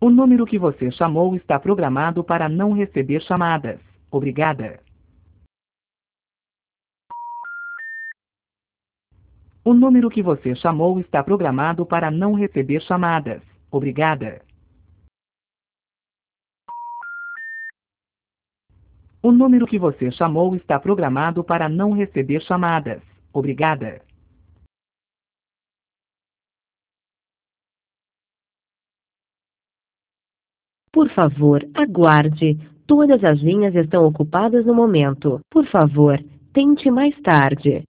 O número que você chamou está programado para não receber chamadas. Obrigada. O número que você chamou está programado para não receber chamadas. Obrigada. O número que você chamou está programado para não receber chamadas. Obrigada. Por favor, aguarde. Todas as linhas estão ocupadas no momento. Por favor, tente mais tarde.